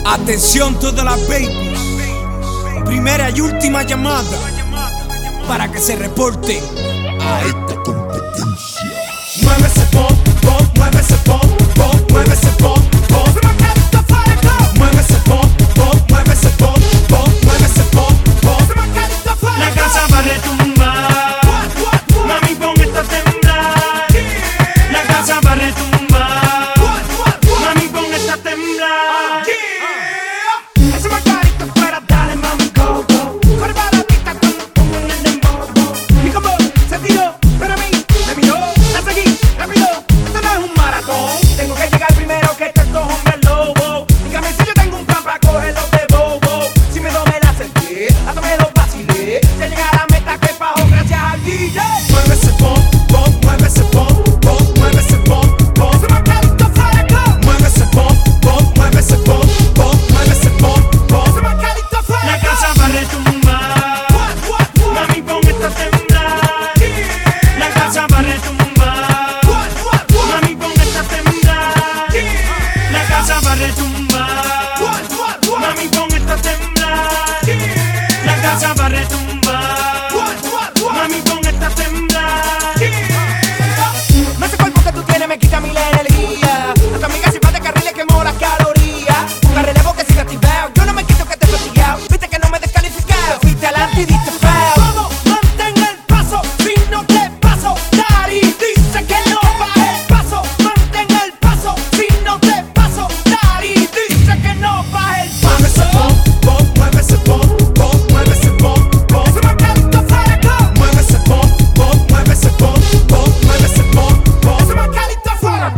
Atención todas las babies, primera y última llamada para que se reporten a esta competencia. Mueve ese pop, pop, mueve ese pop, pop, mueve ese pop, pop. Mueve ese pop, pop, mueve ese pop, pop, mueve ese pop, pop. La casa va a retumbar, mami pon esta a temblar. La casa va a retumbar, mami pon esta a temblar. Ese margarito fuera, dale mami, go, go. Corre para la pista cuando pongo en el dembow. Mi combo se tiró, pero a mí me miró. La seguí rápido, esto no es un maratón. Tengo que llegar primero que estos hombres lobos. Dígame si yo tengo un plan para cogerlos de bobo. Si me domé la sentí, hasta me lo vacilé. Se llega a la meta que bajo gracias al DJ. Mueve ese pop, pop, mueve ese pop, pop, mueve ese pop, pop. Ese margarito fuera, go. Mueve ese pop, pop, mueve ese pop, pop, mueve ese pop, pop. Ese margarito fuera, La casa va a retumbar, mami pon esta a temblar. La casa va a retumbar, mami pon esta a temblar. La casa va a retumbar, mami pon esta a temblar. La casa va a retumbar, mami pon esta a temblar. ese cuerpo que tú tienes me quita mi la energía. A tu amiga si va de carriles quemo las calorías. Un relevo que siga activado. Yo no me quito que te he fatigado. Viste que no me he descalificado. Fuiste adelante y diste foul. Todo, mantén el paso. Si no te paso, Dari dice que no baje el paso. Mantén el paso. Si no te paso, Dari dice que no baje el paso. Mueve ese pop, pop, mueve ese pop, pop, mueve ese pop, pop. Ese margarito fuera, go. Mueve ese pop, pop, mueve ese pop, pop, mueve ese pop, pop. Ese margarito fuera.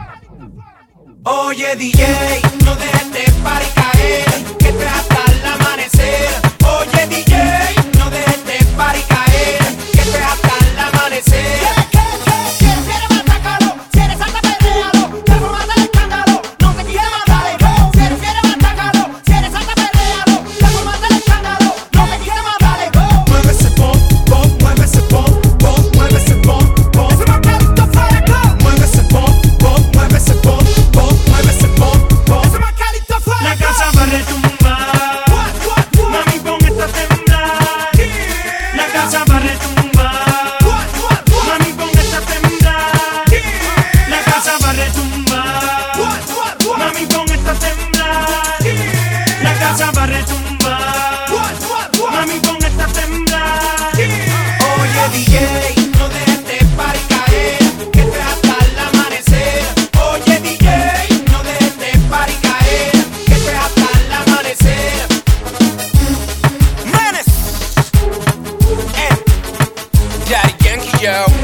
Oye DJ, no dejes de party caer, que esto es hasta el amanecer. Oye DJ, no dejes de party caer, que esto es hasta el amanecer. Si eres más caro, si eres alta perrealo, transformate el escándalo, no te quieres más, dale go. Si eres más caro, si eres alta perrealo, transformate el escándalo, no te quieres más, dale go. Mueve ese pop, pop, mueve ese pop, pop, mueve ese pop, pop. Ese margarito fuera, go. Mueve ese pop, pop, mueve ese pop, pop, mueve ese pop, pop. Ese margarito fuera, La casa va a retumbar, mami pon esta a temblar. La casa va a retumbar, mami pon esta a temblar. La casa va a retumbar, mami pon esta a temblar. La casa va a retumbar, mami pon esta a temblar. Oye DJ, no dejes de party caer, que esto es hasta el amanecer. Oye DJ, no dejes de party caer, que esto es hasta el amanecer. Menace, Daddy Yankee, yo.